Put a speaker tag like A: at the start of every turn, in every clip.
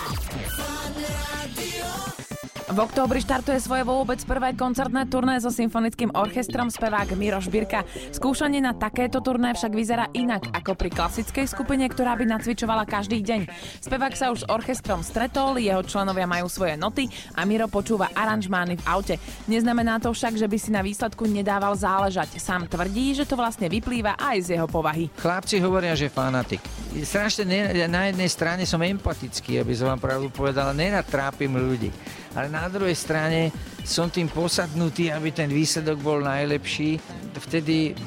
A: V októbri štartuje svoje vôbec prvé koncertné turné so symfonickým orchestrom spevák Miroš Birka. Skúšanie na takéto turné však vyzerá inak ako pri klasickej skupine, ktorá by nacvičovala každý deň. Spevák sa už s orchestrom stretol, jeho členovia majú svoje noty a Miro počúva aranžmány v aute. Neznamená to však, že by si na výsledku nedával záležať. Sám tvrdí, že to vlastne vyplýva aj z jeho povahy.
B: Chlapci hovoria, že fanatik. Strašne na jednej strane som empatický, aby som vám pravdu povedal, nerad trápim ľudí. Ale na druhej strane som tým posadnutý, aby ten výsledok bol najlepší. Vtedy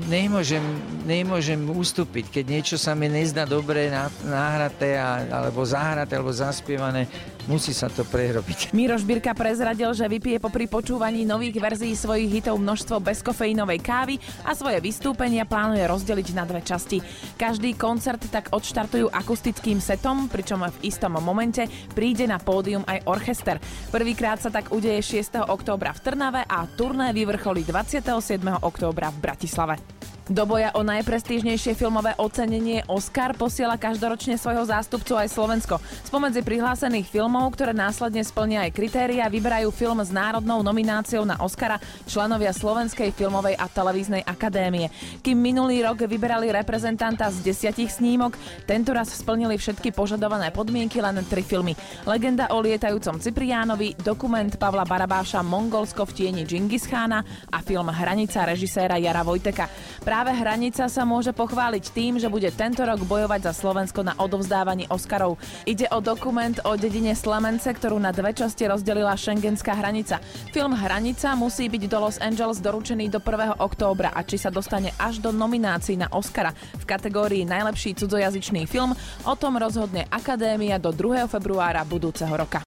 B: nemôžem ustúpiť. Keď niečo sa mi nezdá dobre nahraté, alebo zahraté, alebo zaspievané, musí sa to prehrobiť.
A: Miroš Birka prezradil, že vypije popri počúvaní nových verzií svojich hitov množstvo bezkofeínovej kávy a svoje vystúpenia plánuje rozdeliť na dve časti. Každý koncert tak odštartujú akustickým setom, pričom v istom momente príde na pódium aj orchester. Prvýkrát sa tak udeje 6. októbra v Trnave a turné vyvrcholí 27. októbra v Bratislave. Do boja o najprestížnejšie filmové ocenenie Oscar posiela každoročne svojho zástupcu aj Slovensko. Spomedzi prihlásených filmov, ktoré následne splnia aj kritéria, vyberajú film s národnou nomináciou na Oscara členovia Slovenskej filmovej a televíznej akadémie. Kým minulý rok vyberali reprezentanta z 10 snímok, tentoraz splnili všetky požadované podmienky len 3 filmy. Legenda o lietajúcom Cipriánovi, dokument Pavla Barabáša Mongolsko v tieni Džingischána a film Hranica režiséra Jara Vojteka. Práve Hranica sa môže pochváliť tým, že bude tento rok bojovať za Slovensko na odovzdávaní Oscarov. Ide o dokument o dedine Slemence, ktorú na dve časti rozdelila Schengenská hranica. Film Hranica musí byť do Los Angeles doručený do 1. októbra a či sa dostane až do nominácií na Oscara v kategórii najlepší cudzojazyčný film, o tom rozhodne Akadémia do 2. februára budúceho roka.